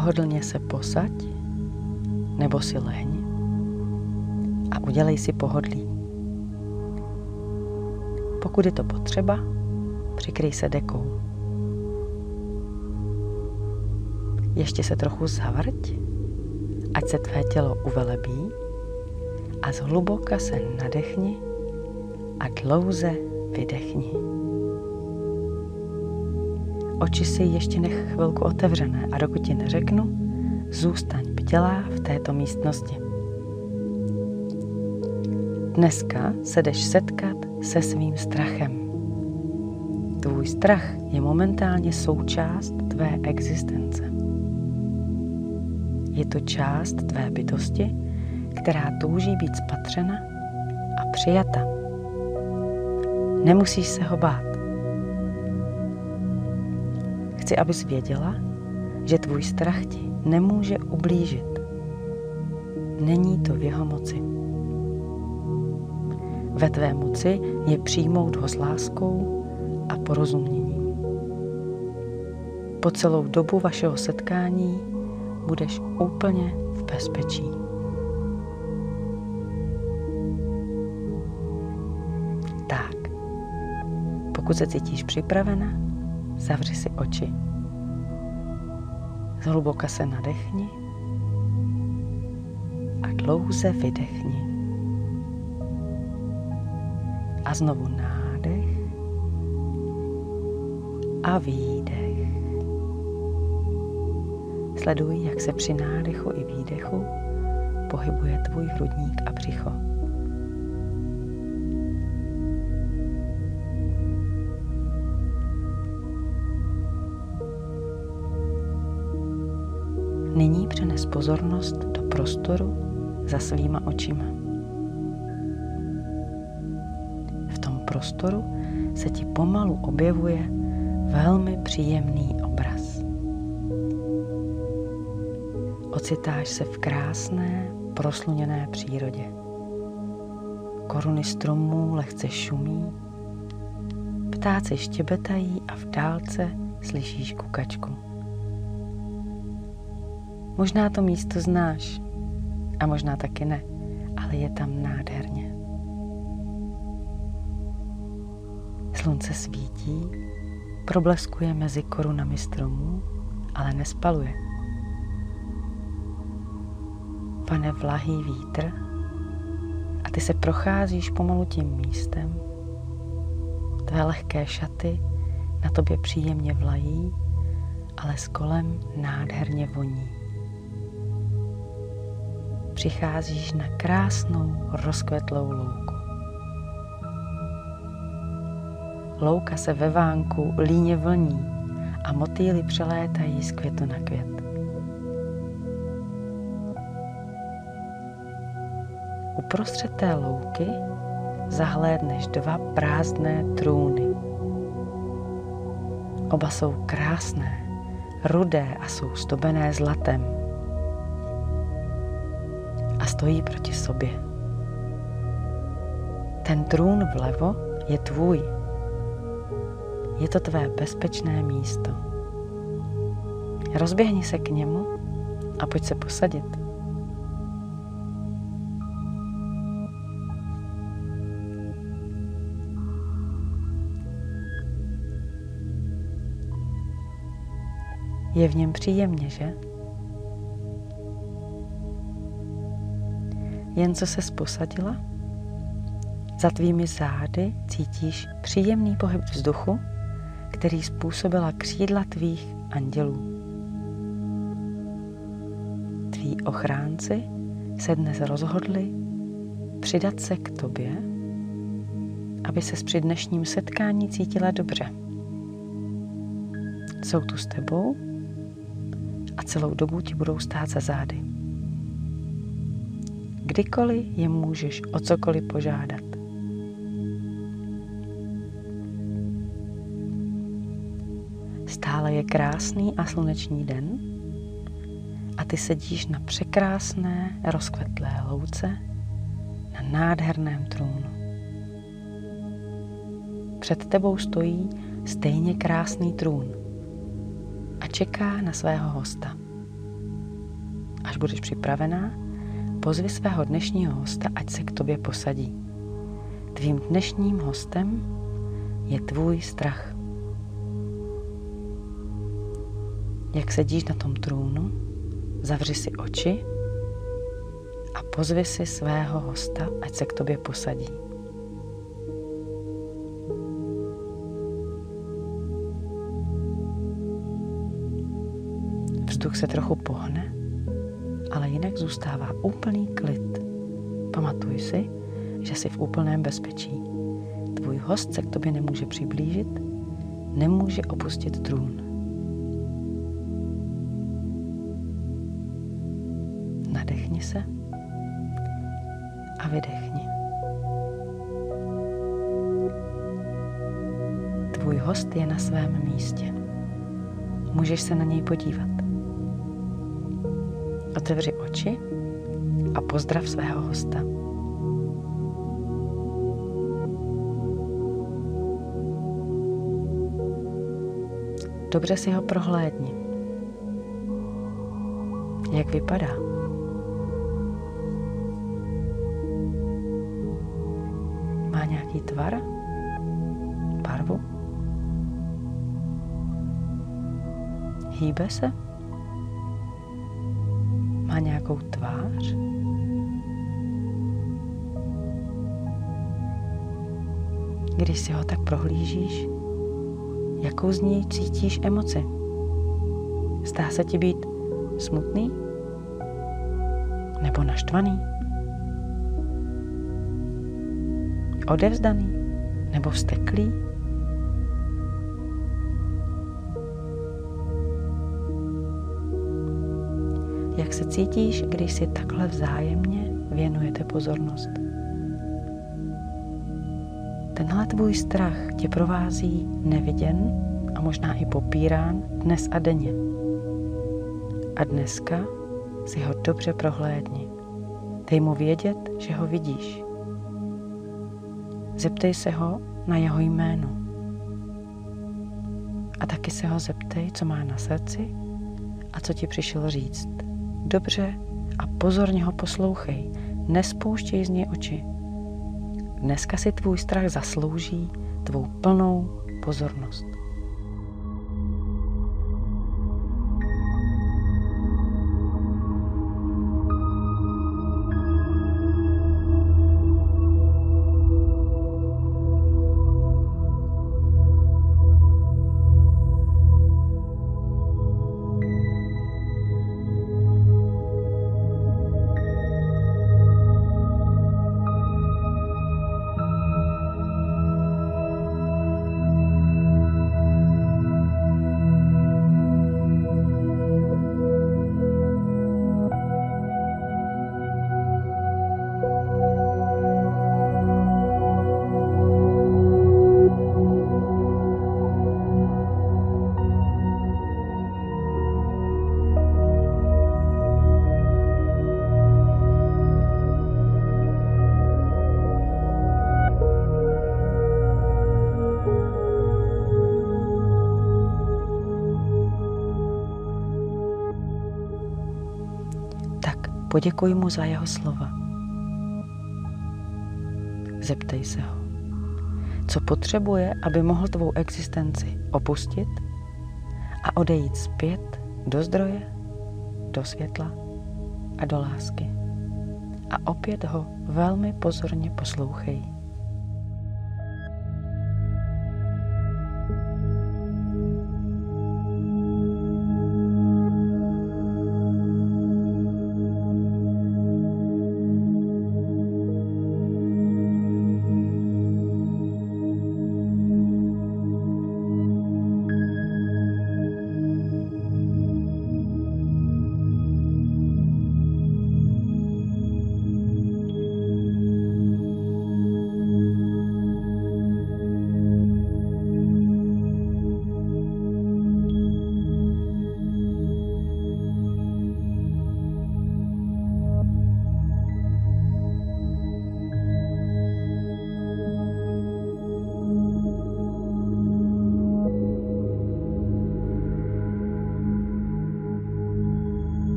Pohodlně se posaď nebo si lehni a udělej si pohodlí. Pokud je to potřeba, přikryj se dekou. Ještě se trochu zavrť, ať se tvé tělo uvelebí a zhluboka se nadechni a dlouze vydechni. Oči si ještě nech chvilku otevřené a dokud ti neřeknu, zůstaň bdělá v této místnosti. Dneska se jdeš setkat se svým strachem. Tvůj strach je momentálně součást tvé existence. Je to část tvé bytosti, která touží být spatřena a přijata. Nemusíš se ho bát. Chci, abys věděla, že tvůj strach ti nemůže ublížit. Není to v jeho moci. Ve tvé moci je přijmout ho s láskou a porozuměním. Po celou dobu vašeho setkání budeš úplně v bezpečí. Tak, pokud se cítíš připravena, zavři si oči. Zhluboka se nadechni a dlouze vydechni. A znovu nádech a výdech. Sleduj, jak se při nádechu i výdechu pohybuje tvůj hrudník a břicho. Nyní přenes pozornost do prostoru za svýma očima. V tom prostoru se ti pomalu objevuje velmi příjemný obraz. Ocitáš se v krásné, prosluněné přírodě. Koruny stromů lehce šumí, ptáci štěbetají a v dálce slyšíš kukačku. Možná to místo znáš a možná taky ne, ale je tam nádherně. Slunce svítí, probleskuje mezi korunami stromů, ale nespaluje. Vane vlahý vítr a ty se procházíš pomalu tím místem. Tvé lehké šaty na tobě příjemně vlají, ale s kolem nádherně voní. Přicházíš na krásnou rozkvetlou louku. Louka se ve vánku líně vlní a motýly přelétají z květu na květ. Uprostřed té louky zahlédneš 2 prázdné trůny. Oba jsou krásné, rudé a jsou zdobené zlatem. A stojí proti sobě. Ten trůn vlevo je tvůj. Je to tvé bezpečné místo. Rozběhni se k němu a pojď se posadit. Je v něm příjemně, že? Jen co ses posadila, za tvými zády cítíš příjemný pohyb vzduchu, který způsobila křídla tvých andělů. Tví ochránci se dnes rozhodli přidat se k tobě, aby ses při dnešním setkání cítila dobře. Jsou tu s tebou a celou dobu ti budou stát za zády. Kdykoliv je můžeš o cokoliv požádat. Stále je krásný a slunečný den a ty sedíš na překrásné rozkvetlé louce na nádherném trůnu. Před tebou stojí stejně krásný trůn a čeká na svého hosta. budeš připravená, pozvi svého dnešního hosta, ať se k tobě posadí. Tvým dnešním hostem je tvůj strach. Jak sedíš na tom trůnu, zavři si oči a pozvi si svého hosta, ať se k tobě posadí. Vzduch se trochu pohne, ale jinak zůstává úplný klid. Pamatuj si, že jsi v úplném bezpečí. Tvůj host se k tobě nemůže přiblížit, nemůže opustit trůn. Nadechni se a vydechni. Tvůj host je na svém místě. Můžeš se na něj podívat. Otevři oči a pozdrav svého hosta. Dobře si ho prohlédni. Jak vypadá? Má nějaký tvar? Barvu? Hýbe se? Má nějakou tvář? Když si ho tak prohlížíš, jakou z něj cítíš emoci? Zdá se ti být smutný? Nebo naštvaný? Odevzdaný? Nebo vzteklý? Jak se cítíš, když si takhle vzájemně věnujete pozornost? Tenhle tvůj strach tě provází neviděn a možná i popírán dnes a denně. A dneska si ho dobře prohlédni. Dej mu vědět, že ho vidíš. Zeptej se ho na jeho jméno. A taky se ho zeptej, co má na srdci a co ti přišel říct. Dobře a pozorně ho poslouchej. Nespouštěj z něj oči. Dneska si tvůj strach zaslouží tvou plnou pozornost. Poděkuj mu za jeho slova. Zeptej se ho, co potřebuje, aby mohl tvou existenci opustit a odejít zpět do zdroje, do světla a do lásky. A opět ho velmi pozorně poslouchej.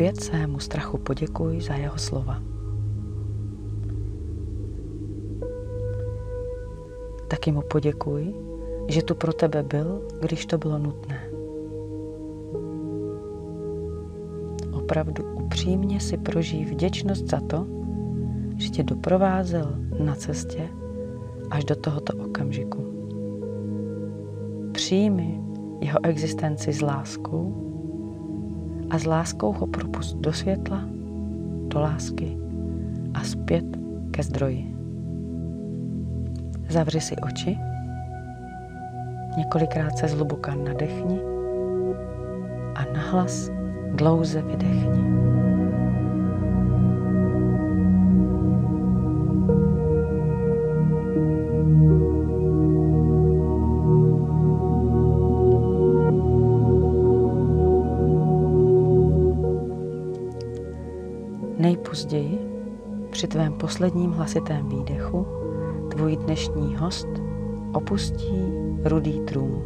zpět svému strachu poděkuj za jeho slova. Taky mu poděkuj, že tu pro tebe byl, když to bylo nutné. Opravdu upřímně si prožij vděčnost za to, že tě doprovázel na cestě až do tohoto okamžiku. Přijmi jeho existenci s láskou a s láskou ho propust do světla, do lásky a zpět ke zdroji. Zavři si oči, několikrát se zhluboka nadechni a nahlas dlouze vydechni. Nejpozději, při tvém posledním hlasitém výdechu, tvůj dnešní host opustí rudý trůn.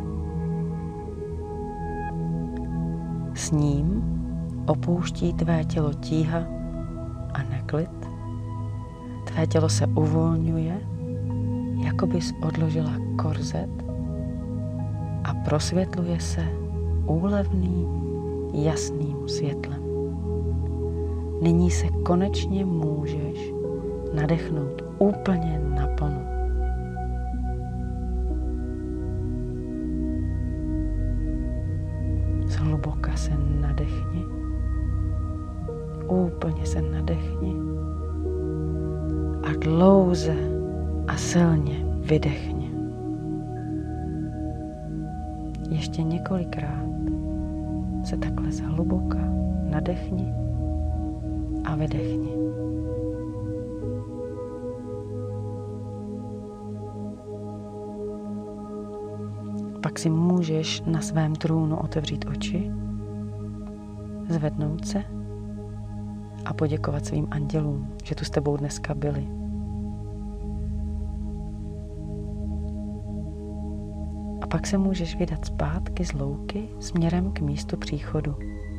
S ním opouští tvé tělo tíha a neklid. Tvé tělo se uvolňuje, jako bys odložila korzet a prosvětluje se úlevným, jasným světlem. Nyní se konečně můžeš nadechnout úplně naplno. Zhluboka se nadechni, úplně se nadechni a dlouze a silně vydechni. Ještě několikrát se takhle zhluboka nadechni a vydechni. Pak si můžeš na svém trůnu otevřít oči, zvednout se a poděkovat svým andělům, že tu s tebou dneska byli. A pak se můžeš vydat zpátky z louky směrem k místu příchodu.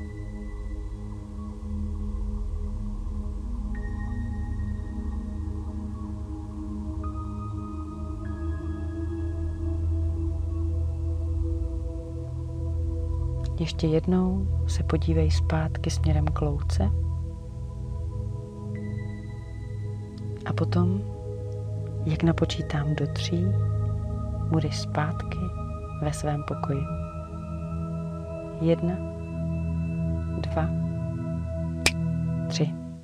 Ještě jednou se podívej zpátky směrem k louce a potom, jak napočítám do 3, budeš zpátky ve svém pokoji. 1, 2, 3.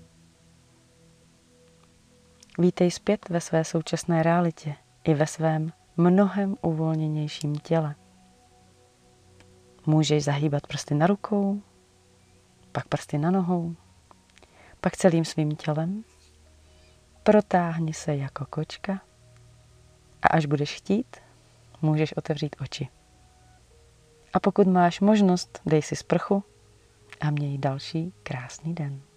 Vítej zpět ve své současné realitě i ve svém mnohem uvolněnějším těle. Můžeš zahýbat prsty na rukou, pak prsty na nohou, pak celým svým tělem. Protáhni se jako kočka a až budeš chtít, můžeš otevřít oči. A pokud máš možnost, dej si sprchu a měj další krásný den.